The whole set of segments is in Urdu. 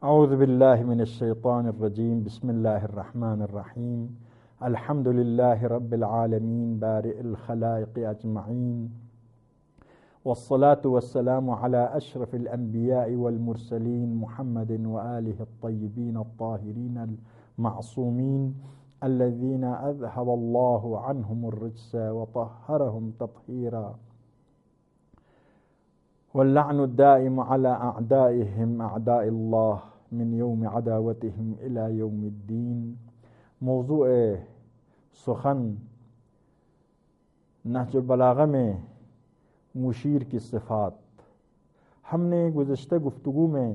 اعوذ باللہ من الشیطان الرجیم بسم اللہ الرحمن الرحیم الحمد للہ رب العالمین بارئ الخلائق اجمعین والصلاة والسلام على اشرف الانبیاء والمرسلین محمد وآلہ الطیبین الطاہرین المعصومین الذین اذهب اللہ عنہم الرجس وطہرہم تطہیرا واللعن الدائم على اعدائهم اعداء اللہ من یوم عداوتهم الى یوم الدین۔ موضوع سخن نہج البلاغہ میں مشیر کی صفات۔ ہم نے گزشتہ گفتگو میں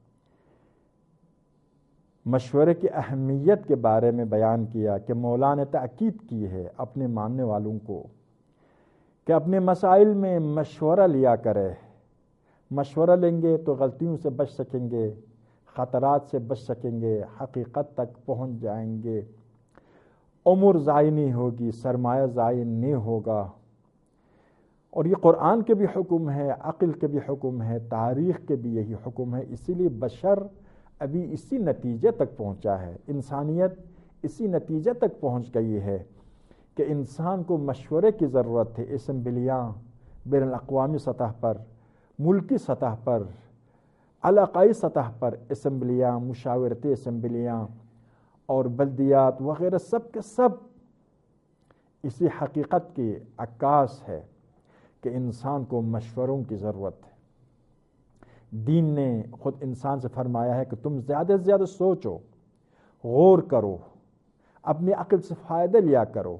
مشورے کی اہمیت کے بارے میں بیان کیا کہ مولا نے تاکید کی ہے اپنے ماننے والوں کو کہ اپنے مسائل میں مشورہ لیا کرے۔ مشورہ لیں گے تو غلطیوں سے بچ سکیں گے، خطرات سے بچ سکیں گے، حقیقت تک پہنچ جائیں گے، عمر ضائع نہیں ہوگی، سرمایہ ضائع نہیں ہوگا۔ اور یہ قرآن کے بھی حکم ہے، عقل کے بھی حکم ہے، تاریخ کے بھی یہی حکم ہے۔ اسی لیے بشر ابھی اسی نتیجے تک پہنچا ہے، انسانیت اسی نتیجے تک پہنچ گئی ہے کہ انسان کو مشورے کی ضرورت ہے۔ اسمبلیاں بین الاقوامی سطح پر، ملکی سطح پر، علاقائی سطح پر اسمبلیاں، مشاورتی اسمبلیاں اور بلدیات وغیرہ سب کے سب اسی حقیقت کی عکاس ہے کہ انسان کو مشوروں کی ضرورت ہے۔ دین نے خود انسان سے فرمایا ہے کہ تم زیادہ سے زیادہ سوچو، غور کرو، اپنی عقل سے فائدہ لیا کرو۔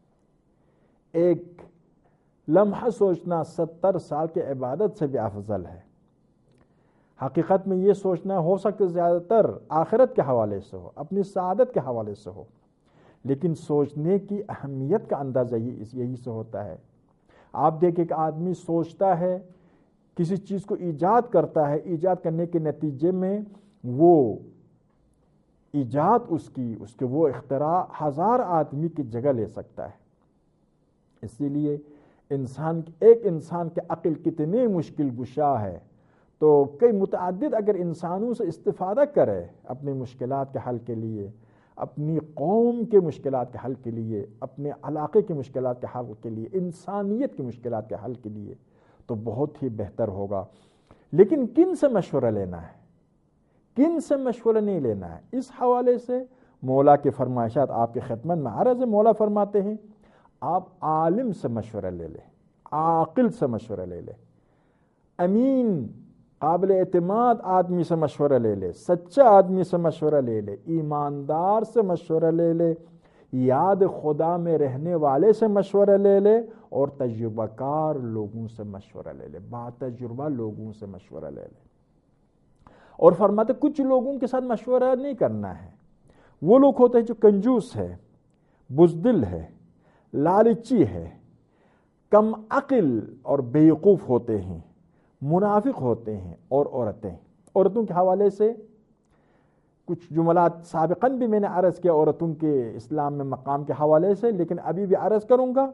ایک لمحہ سوچنا 70 سال کی عبادت سے بھی افضل ہے۔ حقیقت میں یہ سوچنا ہو سکتا ہے زیادہ تر آخرت کے حوالے سے ہو، اپنی سعادت کے حوالے سے ہو، لیکن سوچنے کی اہمیت کا اندازہ یہی سے ہوتا ہے۔ آپ دیکھیں کہ آدمی سوچتا ہے، کسی چیز کو ایجاد کرتا ہے، ایجاد کرنے کے نتیجے میں وہ ایجاد اس کے وہ اختراع 1000 آدمی کی جگہ لے سکتا ہے۔ اسی لیے ایک انسان کے عقل کتنی مشکل گشا ہے، تو کئی متعدد اگر انسانوں سے استفادہ کرے اپنی مشکلات کے حل کے لیے، اپنی قوم کے مشکلات کے حل کے لیے، اپنے علاقے کی مشکلات کے حل کے لیے، انسانیت کی مشکلات کے حل کے لیے، تو بہت ہی بہتر ہوگا۔ لیکن کن سے مشورہ لینا ہے، کن سے مشورہ نہیں لینا ہے، اس حوالے سے مولا کے فرمائشات آپ کے خدمت میں عرض ہے۔ مولا فرماتے ہیں آپ عالم سے مشورہ لے لیں، عاقل سے مشورہ لے لیں، امین قابل اعتماد آدمی سے مشورہ لے لے، سچا آدمی سے مشورہ لے لے، ایماندار سے مشورہ لے لے، یاد خدا میں رہنے والے سے مشورہ لے لے، اور تجربہ کار لوگوں سے مشورہ لے لے، با تجربہ لوگوں سے مشورہ لے لے۔ اور فرماتے کچھ لوگوں کے ساتھ مشورہ نہیں کرنا ہے۔ وہ لوگ ہوتے ہیں جو کنجوس ہے، بزدل ہے، لالچی ہے، کم عقل اور بیوقوف ہوتے ہیں، منافق ہوتے ہیں، اور عورتوں کے حوالے سے کچھ جملات سابقاً بھی میں نے عرض کیا عورتوں کے اسلام میں مقام کے حوالے سے، لیکن ابھی بھی عرض کروں گا۔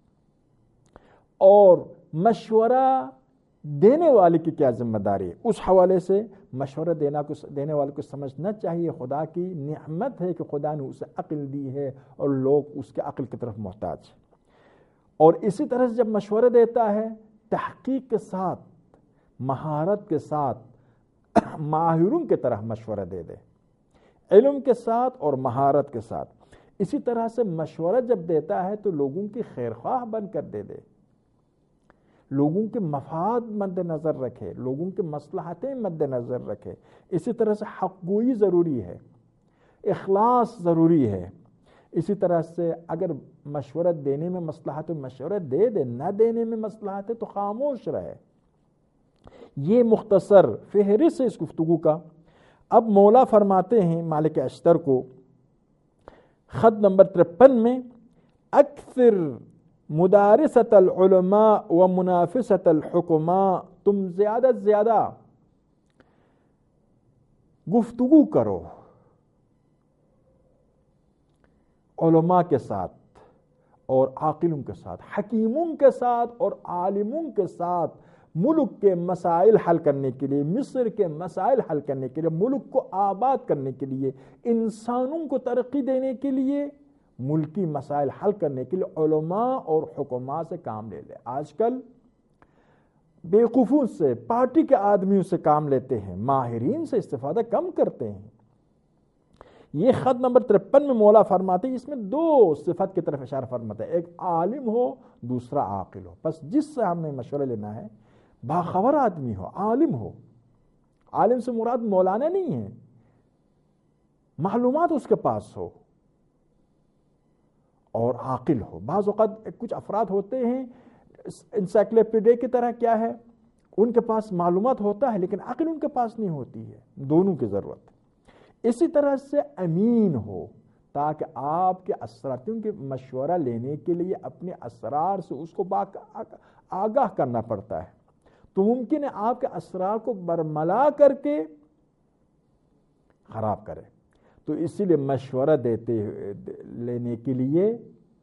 اور مشورہ دینے والے کی کیا ذمہ داری ہے، اس حوالے سے مشورہ دینے والے کو سمجھنا چاہیے خدا کی نعمت ہے کہ خدا نے اسے عقل دی ہے اور لوگ اس کے عقل کی طرف محتاج ہیں۔ اور اسی طرح سے جب مشورہ دیتا ہے تحقیق کے ساتھ، مہارت کے ساتھ، ماہروں کی طرح مشورہ دے دے، علم کے ساتھ اور مہارت کے ساتھ۔ اسی طرح سے مشورہ جب دیتا ہے تو لوگوں کی خیرخواہ بن کر دے دے، لوگوں کے مفاد مد نظر رکھے، لوگوں کے مصلحتیں مد نظر رکھے۔ اسی طرح سے حق گوئی ضروری ہے، اخلاص ضروری ہے۔ اسی طرح سے اگر مشورہ دینے میں مصلحت ہے مشورہ دے دے، نہ دینے میں مصلحت ہے تو خاموش رہے۔ یہ مختصر فہرست ہے اس گفتگو کا۔ اب مولا فرماتے ہیں مالک اشتر کو خط نمبر 53 میں، اکثر مدارست العلماء و منافست الحکماء، تم زیادہ سے زیادہ گفتگو کرو علماء کے ساتھ اور عاقلوں کے ساتھ، حکیموں کے ساتھ اور عالموں کے ساتھ ملک کے مسائل حل کرنے کے لیے، مصر کے مسائل حل کرنے کے لیے، ملک کو آباد کرنے کے لیے، انسانوں کو ترقی دینے کے لیے، ملکی مسائل حل کرنے کے لیے علماء اور حکماء سے کام لے لے۔ آج کل بیوقوفوں سے، پارٹی کے آدمیوں سے کام لیتے ہیں، ماہرین سے استفادہ کم کرتے ہیں۔ یہ خط نمبر 53 میں مولا فرماتے ہیں، اس میں دو صفت کی طرف اشارہ فرماتا ہے، ایک عالم ہو، دوسرا عاقل ہو۔ بس جس سے ہم نے مشورہ لینا ہے باخبر آدمی ہو، عالم ہو۔ عالم سے مراد مولانا نہیں ہے، معلومات اس کے پاس ہو، اور عاقل ہو۔ بعض اوقات کچھ افراد ہوتے ہیں انسائکلوپیڈیا کی طرح، کیا ہے، ان کے پاس معلومات ہوتا ہے لیکن عقل ان کے پاس نہیں ہوتی ہے، دونوں کی ضرورت۔ اسی طرح سے امین ہو، تاکہ آپ کے اسرار، کیونکہ مشورہ لینے کے لیے اپنے اسرار سے اس کو آگاہ کرنا پڑتا ہے، تو ممکن ہے آپ کے اسرار کو برملا کر کے خراب کرے۔ تو اسی لیے مشورہ لینے کے لیے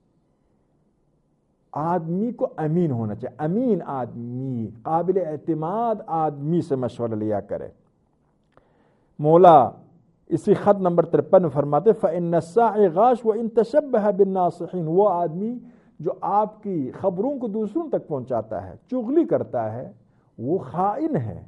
آدمی کو امین ہونا چاہیے، امین آدمی، قابل اعتماد آدمی سے مشورہ لیا کرے۔ مولا اسی خط نمبر 53 میں فرماتے فَإِنَّ السَّاعِ غَاشْ وَإِن تَشَبَّهَ بِالنَّاصِحِينَ، وہ آدمی جو آپ کی خبروں کو دوسروں تک پہنچاتا ہے، چغلی کرتا ہے، وہ خائن ہے۔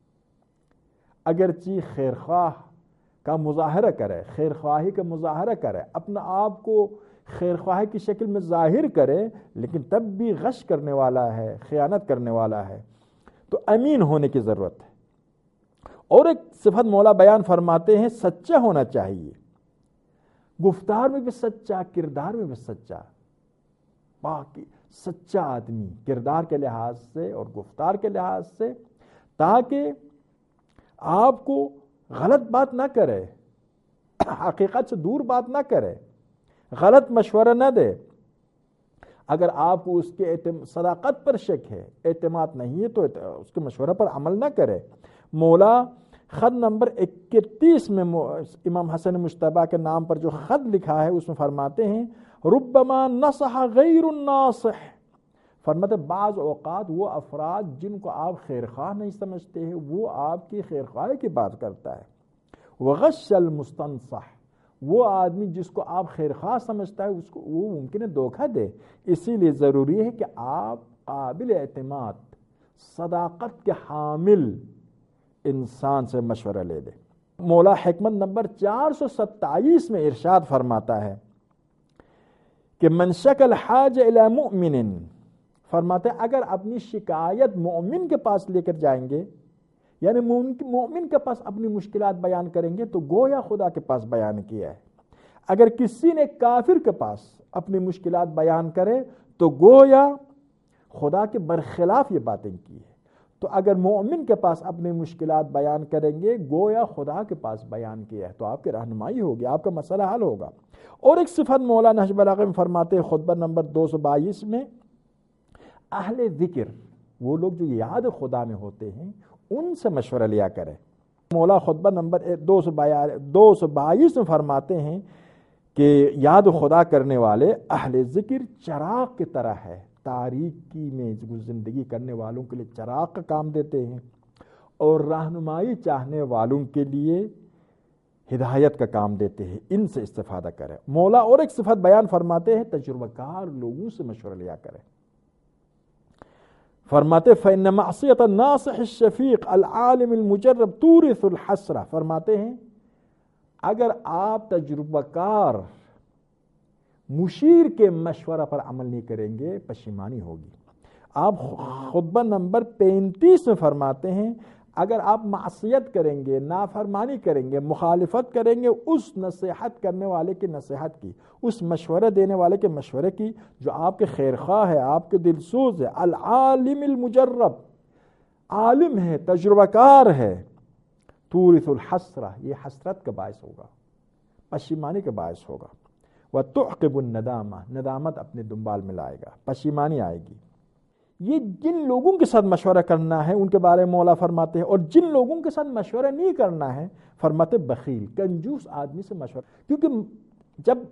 اگرچہ خیرخواہ کا مظاہرہ کرے، خیرخواہی کا مظاہرہ کرے، اپنا آپ کو خیرخواہی کی شکل میں ظاہر کرے، لیکن تب بھی غش کرنے والا ہے، خیانت کرنے والا ہے، تو امین ہونے کی ضرورت ہے۔ اور ایک صفت مولا بیان فرماتے ہیں، سچا ہونا چاہیے، گفتار میں بھی سچا، کردار میں بھی سچا، باقی سچا آدمی کردار کے لحاظ سے اور گفتار کے لحاظ سے، تاکہ آپ کو غلط بات نہ کرے، حقیقت سے دور بات نہ کرے، غلط مشورہ نہ دے۔ اگر آپ کو اس کے صداقت پر شک ہے، اعتماد نہیں ہے، تو اس کے مشورہ پر عمل نہ کرے۔ مولا خط نمبر 31 میں امام حسن مجتبیٰ کے نام پر جو خط لکھا ہے اس میں فرماتے ہیں ربما نصح غیر الناصح، فرماتے بعض اوقات وہ افراد جن کو آپ خیرخواہ نہیں سمجھتے ہیں، وہ آپ کی خیرخواہی کی بات کرتا ہے۔ وغش المستنصح، وہ آدمی جس کو آپ خیرخواہ سمجھتا ہے، اس کو وہ ممکن ہے دھوکہ دے۔ اسی لیے ضروری ہے کہ آپ قابل اعتماد، صداقت کے حامل انسان سے مشورہ لے لیں۔ مولا حکمت نمبر 427 میں ارشاد فرماتا ہے کہ من شکا الحاج الی مؤمن، فرماتے ہیں اگر اپنی شکایت مومن کے پاس لے کر جائیں گے، یعنی مومن کے پاس اپنی مشکلات بیان کریں گے، تو گویا خدا کے پاس بیان کیا ہے۔ اگر کسی نے کافر کے پاس اپنی مشکلات بیان کرے تو گویا خدا کے برخلاف یہ باتیں کی ہے۔ تو اگر مومن کے پاس اپنی مشکلات بیان کریں گے، گویا خدا کے پاس بیان کیا ہے، تو آپ کی رہنمائی ہوگی، آپ کا مسئلہ حل ہوگا۔ اور ایک صفت مولا نہج البلاغہ میں فرماتے ہیں خطبہ نمبر 222 میں، اہل ذکر، وہ لوگ جو یاد خدا میں ہوتے ہیں، ان سے مشورہ لیا کرے۔ مولا خطبہ نمبر 222 میں فرماتے ہیں کہ یاد خدا کرنے والے اہل ذکر چراغ کی طرح ہے، تاریکی میں زندگی کرنے والوں کے لیے چراغ کا کام دیتے ہیں، اور رہنمائی چاہنے والوں کے لیے ہدایت کا کام دیتے ہیں۔ ان سے استفادہ کرے۔ مولا اور ایک صفت بیان فرماتے ہیں، تجربہ کار لوگوں سے مشورہ لیا کرے۔ فرماتے فإن معصیت الناصح الشفیق العالم المجرب تورث الحسرہ، فرماتے ہیں اگر آپ تجربہ کار مشیر کے مشورہ پر عمل نہیں کریں گے، پشیمانی ہوگی۔ آپ خطبہ نمبر 35 میں فرماتے ہیں اگر آپ معصیت کریں گے، نافرمانی کریں گے، مخالفت کریں گے اس نصیحت کرنے والے کی نصیحت کی، اس مشورہ دینے والے کے مشورے کی جو آپ کے خیرخواہ ہے، آپ کے دلسوز ہے، العالم المجرب، عالم ہے، تجربہ کار ہے، تورث الحسرہ، یہ حسرت کا باعث ہوگا، پشیمانی کا باعث ہوگا۔ وتعقب الندامہ، ندامت اپنے دنبال میں لائے گا، پشیمانی آئے گی۔ یہ جن لوگوں کے ساتھ مشورہ کرنا ہے ان کے بارے میں مولا فرماتے ہیں، اور جن لوگوں کے ساتھ مشورہ نہیں کرنا ہے فرماتے بخیل، کنجوس آدمی سے مشورہ، کیونکہ جب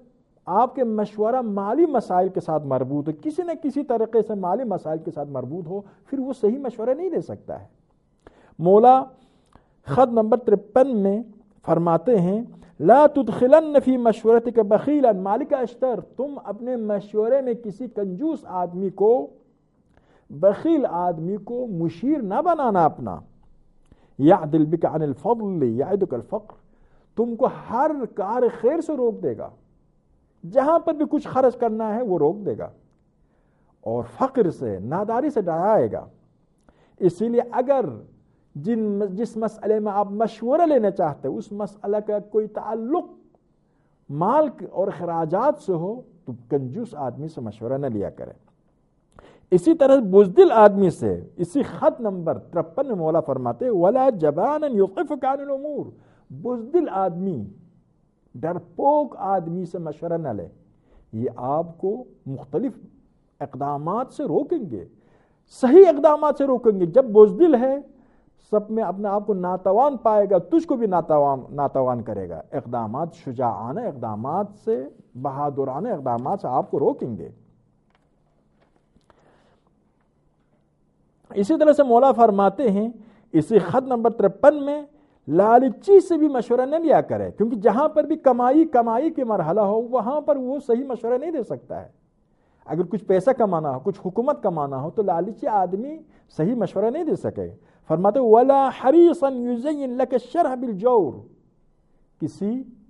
آپ کے مشورہ مالی مسائل کے ساتھ مربوط ہو، کسی نہ کسی طریقے سے مالی مسائل کے ساتھ مربوط ہو، پھر وہ صحیح مشورہ نہیں دے سکتا ہے۔ مولا خط نمبر 53 میں فرماتے ہیں لا تدخلن فی مشورتک بخیلا، مالک اشتر، تم اپنے مشورے میں کسی کنجوس آدمی کو، بخیل آدمی کو مشیر نہ بنانا اپنا۔ یعدل بک عن الفضل یعدک الفقر، تم کو ہر کار خیر سے روک دے گا، جہاں پر بھی کچھ خرچ کرنا ہے وہ روک دے گا، اور فقر سے، ناداری سے ڈرائے گا۔ اسی لیے اگر جس مسئلے میں آپ مشورہ لینا چاہتے ہیں اس مسئلہ کا کوئی تعلق مال اور خراجات سے ہو تو کنجوس آدمی سے مشورہ نہ لیا کریں۔ اسی طرح بزدل آدمی سے، اسی خط نمبر 53 میں مولا فرماتے وَلَا جَبَانًا يُطْعِفُكَ عَنِ الْأُمُورِ، بزدل آدمی، ڈرپوک آدمی سے مشورہ نہ لے، یہ آپ کو مختلف اقدامات سے روکیں گے، صحیح اقدامات سے روکیں گے۔ جب بزدل ہے سب میں اپنے آپ کو ناتوان پائے گا، تجھ کو بھی ناتوان کرے گا۔ اقدامات، شجاعانہ اقدامات سے، بہادرانہ اقدامات سے آپ کو روکیں گے۔ اسی طرح سے مولا فرماتے ہیں اسی خط نمبر 53 میں لالچی سے بھی مشورہ نہ لیا کرے، کیونکہ جہاں پر بھی کمائی کے مرحلہ ہو وہاں پر وہ صحیح مشورہ نہیں دے سکتا ہے۔ اگر کچھ پیسہ کمانا ہو، کچھ حکومت کمانا ہو تو لالچی آدمی صحیح مشورہ نہیں دے سکے۔ فرماتے وَلَا حَرِيصًا يُزَيِّن لَكَ الشَّرْعَ بِالْجَوْرِ، کسی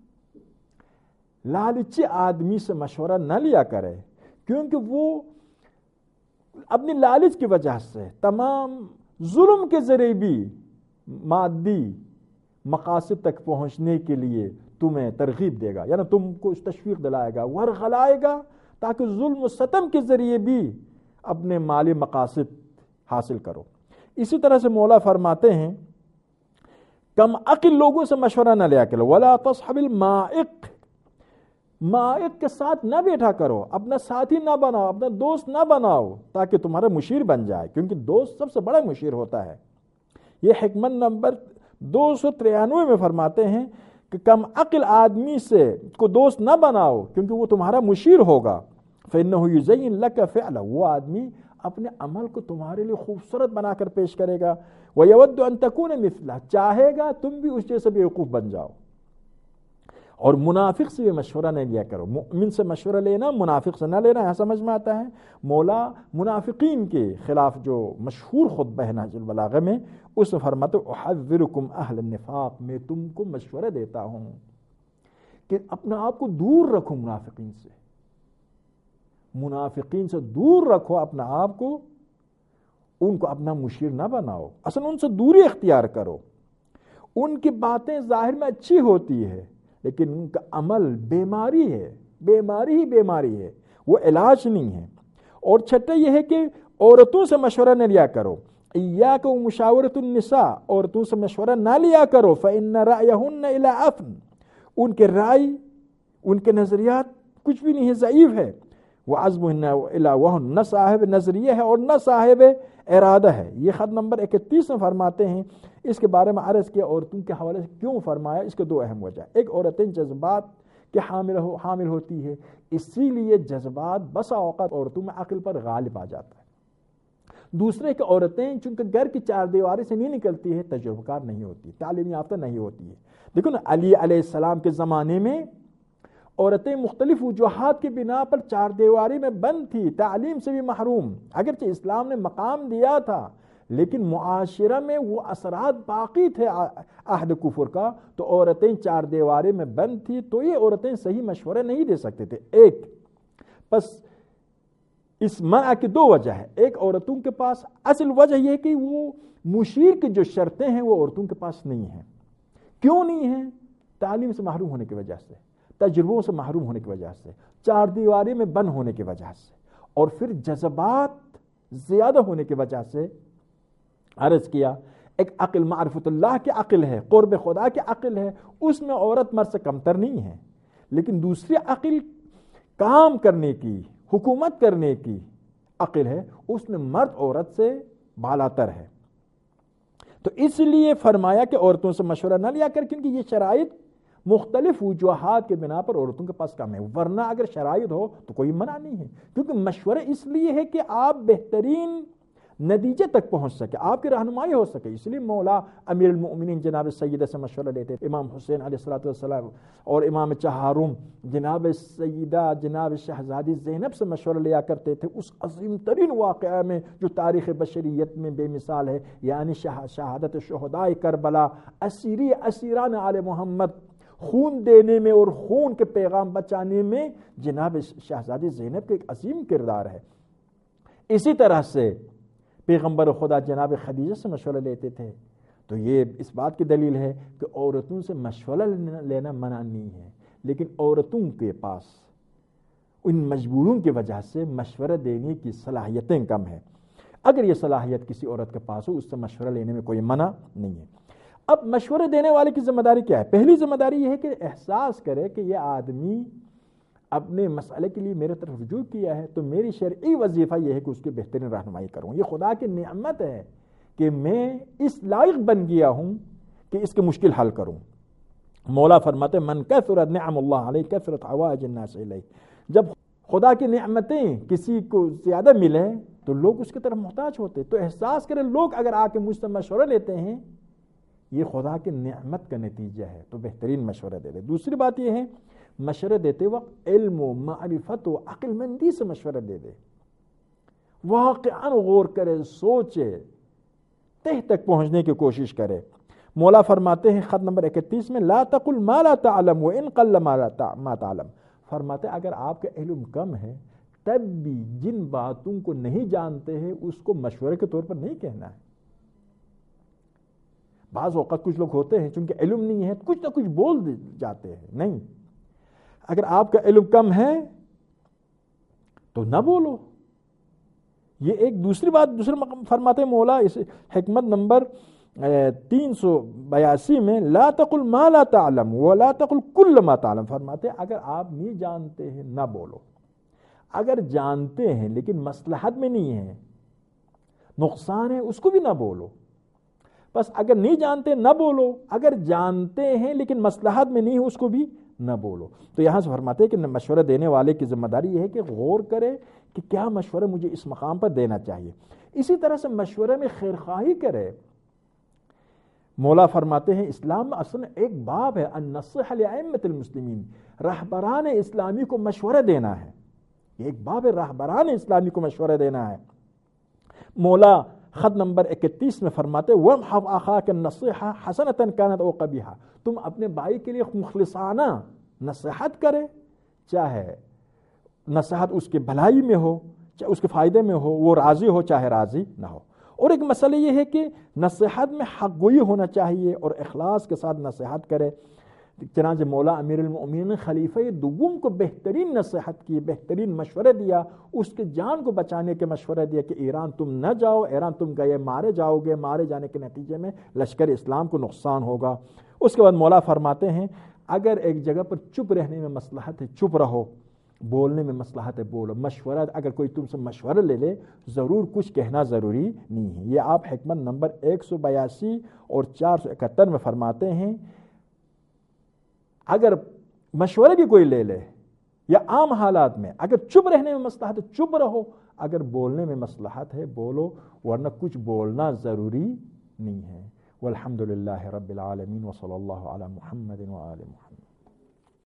لالچی آدمی سے مشورہ نہ لیا کرے، کیونکہ وہ اپنی لالچ کی وجہ سے تمام ظلم کے ذریعے بھی مادی مقاصد تک پہنچنے کے لیے تمہیں ترغیب دے گا، یعنی تم کو تشویق دلائے گا، ورغلائے گا، تاکہ ظلم و ستم کے ذریعے بھی اپنے مالی مقاصد حاصل کرو۔ اسی طرح سے مولا فرماتے ہیں کم عقل لوگوں سے مشورہ نہ لیا کرو، ولا تصحب المائق، مائق کے ساتھ نہ بیٹھا کرو، اپنا ساتھی نہ بناؤ، اپنا دوست نہ بناؤ تاکہ تمہارا مشیر بن جائے، کیونکہ دوست سب سے بڑا مشیر ہوتا ہے۔ یہ حکمت نمبر 293 میں فرماتے ہیں کہ کم عقل آدمی سے کو دوست نہ بناؤ کیونکہ وہ تمہارا مشیر ہوگا۔ فإنه يزين لك فعلا، وہ آدمی اپنے عمل کو تمہارے لیے خوبصورت بنا کر پیش کرے گا۔ وَيَوَدُّ أَن تَكُونَ مِثْلَهُ، چاہے گا تم بھی اس جیسے بیوقوف بن جاؤ۔ اور منافق سے بھی مشورہ نہیں لیا کرو، مؤمن سے مشورہ لینا، منافق سے نہ لینا، یہاں سمجھ میں آتا ہے۔ مولا منافقین کے خلاف جو مشہور خطبہ ہے نہج البلاغہ میں، اس میں فرماتے احذرکم اہل النفاق، میں تم کو مشورہ دیتا ہوں کہ اپنا آپ کو دور رکھو منافقین سے، منافقین سے دور رکھو اپنا آپ کو، ان کو اپنا مشیر نہ بناؤ، اصلا ان سے دوری اختیار کرو۔ ان کی باتیں ظاہر میں اچھی ہوتی ہے لیکن ان کا عمل بیماری ہے، بیماری ہی بیماری ہے، وہ علاج نہیں ہے۔ اور چھٹا یہ ہے کہ عورتوں سے مشورہ نہ لیا کرو، ایاک ومشاورۃ النساء، عورتوں سے مشورہ نہ لیا کرو، فإن رأیہن الی عفن، ان کے رائے، ان کے نظریات کچھ بھی نہیں ہے، ضعیف ہے۔ وعزمہن الی وہن، نہ صاحب نظریہ ہے اور نہ صاحب ارادہ ہے۔ یہ خط نمبر 31 میں فرماتے ہیں، اس کے بارے میں عرض کیا عورتوں کے حوالے سے کیوں فرمایا، اس کے دو اہم وجہ۔ ایک، عورتیں جذبات کے حامل ہوتی ہے، اسی لیے جذبات بسا اوقات عورتوں میں عقل پر غالب آ جاتا ہے۔ دوسرے کہ عورتیں چونکہ گھر کی چار دیواری سے نہیں نکلتی ہے، تجربہ کار نہیں ہوتی، تعلیم یافتہ نہیں ہوتی ہے۔ دیکھو نا، علی علیہ السلام کے زمانے میں عورتیں مختلف وجوہات کی بنا پر چار دیواری میں بند تھی، تعلیم سے بھی محروم، اگرچہ اسلام نے مقام دیا تھا لیکن معاشرہ میں وہ اثرات باقی تھے عہد کفر کا، تو عورتیں چار دیواری میں بند تھی، تو یہ عورتیں صحیح مشورہ نہیں دے سکتے تھے۔ ایک، پس اس منع کی دو وجہ ہے۔ ایک، عورتوں کے پاس اصل وجہ یہ کہ وہ مشیر کی جو شرطیں ہیں وہ عورتوں کے پاس نہیں ہیں۔ کیوں نہیں ہیں؟ تعلیم سے محروم ہونے کی وجہ سے، تجربوں سے محروم ہونے کی وجہ سے، چار دیواری میں بند ہونے کی وجہ سے، اور پھر جذبات زیادہ ہونے کی وجہ سے۔ عرض کیا ایک عقل معرفت اللہ کی عقل ہے، قرب خدا کی عقل ہے، اس میں عورت مرد سے کمتر نہیں ہے، لیکن دوسری عقل کام کرنے کی، حکومت کرنے کی عقل ہے، اس میں مرد عورت سے بالاتر ہے۔ تو اس لیے فرمایا کہ عورتوں سے مشورہ نہ لیا کر، کیونکہ یہ شرائط مختلف وجوہات کے بنا پر عورتوں کے پاس کم ہے، ورنہ اگر شرائط ہو تو کوئی منع نہیں ہے، کیونکہ مشورہ اس لیے ہے کہ آپ بہترین نتیجے تک پہنچ سکے، آپ کی رہنمائی ہو سکے۔ اس لیے مولا امیر المؤمنین جناب سیدہ سے مشورہ لیتے تھے، امام حسین علیہ السلام اور امام چہارم جناب سیدہ جناب شہزادی زینب سے مشورہ لیا کرتے تھے اس عظیم ترین واقعہ میں جو تاریخ بشریت میں بے مثال ہے، یعنی شہادت شہداء کربلا، اسیران آل محمد، خون دینے میں اور خون کے پیغام بچانے میں جناب شہزادی زینب کا ایک عظیم کردار ہے۔ اسی طرح سے پیغمبر خدا جناب خدیجہ سے مشورہ لیتے تھے، تو یہ اس بات کی دلیل ہے کہ عورتوں سے مشورہ لینا منع نہیں ہے، لیکن عورتوں کے پاس ان مجبوروں کی وجہ سے مشورہ دینے کی صلاحیتیں کم ہیں۔ اگر یہ صلاحیت کسی عورت کے پاس ہو، اس سے مشورہ لینے میں کوئی منع نہیں ہے۔ اب مشورہ دینے والے کی ذمہ داری کیا ہے؟ پہلی ذمہ داری یہ ہے کہ احساس کرے کہ یہ آدمی اپنے مسئلے کے لیے میرے طرف رجوع کیا ہے، تو میری شرعی وظیفہ یہ ہے کہ اس کی بہترین رہنمائی کروں۔ یہ خدا کی نعمت ہے کہ میں اس لائق بن گیا ہوں کہ اس کے مشکل حل کروں۔ مولا فرماتے من کثرت نعم اللہ علیہ کثرت حوائج الناس الیہ، جب خدا کی نعمتیں کسی کو زیادہ ملیں تو لوگ اس کی طرف محتاج ہوتے، تو احساس کریں لوگ اگر آ کے مجھ سے مشورہ لیتے ہیں یہ خدا کی نعمت کا نتیجہ ہے، تو بہترین مشورہ دے دے۔ دوسری بات یہ ہے مشورہ دیتے وقت علم و معرفت و عقل مندی سے مشورہ دے دے، واقعاً غور کرے، سوچے، تہ تک پہنچنے کی کوشش کرے۔ مولا فرماتے ہیں خط نمبر 31 میں لا تقل ما لا تعلم وان قل ما تعلم، فرماتے اگر آپ کا علم کم ہے تب بھی جن باتوں کو نہیں جانتے ہیں اس کو مشورے کے طور پر نہیں کہنا ہے۔ بعض اوقات کچھ لوگ ہوتے ہیں چونکہ علم نہیں ہے کچھ نہ کچھ بول جاتے ہیں، نہیں، اگر آپ کا علم کم ہے تو نہ بولو۔ یہ ایک دوسری بات دوسرے فرماتے مولا اس حکمت نمبر 382 میں لا تقل ما لا تعلم ولا تقل کل ما تعلم، فرماتے اگر آپ نہیں جانتے ہیں نہ بولو، اگر جانتے ہیں لیکن مصلحت میں نہیں ہے، نقصان ہے، اس کو بھی نہ بولو۔ بس اگر نہیں جانتے نہ بولو، اگر جانتے ہیں لیکن مصلحت میں نہیں ہے اس کو بھی نہ بولو۔ تو یہاں سے فرماتے ہیں کہ مشورہ دینے والے کی ذمہ داری یہ ہے کہ غور کرے کہ کیا مشورہ مجھے اس مقام پر دینا چاہیے۔ اسی طرح سے مشورے میں خیرخواہی کرے۔ مولا فرماتے ہیں اسلام میں اصلا ایک باب ہے النصیحہ لائمۃ المسلمین، رہبران اسلامی کو مشورہ دینا ہے، یہ ایک باب ہے رہبران اسلامی کو مشورہ دینا ہے۔ مولا خط نمبر 31 میں فرماتے وَمْحَفْ أَخَاكَ النَّصِيحَةَ حَسَنَةً كَانَتْ أَوْ قَبِيحَةً، تم اپنے بھائی کے لیے مخلصانہ نصیحت کرے، چاہے نصیحت اس کے بھلائی میں ہو چاہے اس کے فائدے میں ہو، وہ راضی ہو چاہے راضی نہ ہو۔ اور ایک مسئلہ یہ ہے کہ نصیحت میں حق گوئی ہونا چاہیے اور اخلاص کے ساتھ نصیحت کرے۔ چنانچہ مولا امیر المؤمنین نے خلیفہ دوم کو بہترین نصیحت کی، بہترین مشورہ دیا، اس کے جان کو بچانے کے مشورہ دیا کہ ایران تم نہ جاؤ، ایران تم گئے مارے جاؤ گے، مارے جانے کے نتیجے میں لشکر اسلام کو نقصان ہوگا۔ اس کے بعد مولا فرماتے ہیں اگر ایک جگہ پر چپ رہنے میں مصلحت ہے چپ رہو، بولنے میں مصلحت ہے بولو، مشورہ اگر کوئی تم سے مشورہ لے لے ضرور کچھ کہنا ضروری نہیں ہے۔ یہ آپ حکمت نمبر 182 اور 471 میں فرماتے ہیں اگر مشورہ بھی کوئی لے لے یا عام حالات میں اگر چپ رہنے میں مصلحت ہے چپ رہو، اگر بولنے میں مصلحت ہے بولو، ورنہ کچھ بولنا ضروری نہیں ہے۔ والحمد للہ رب العالمین وصلی اللہ علی محمد وآل محمد۔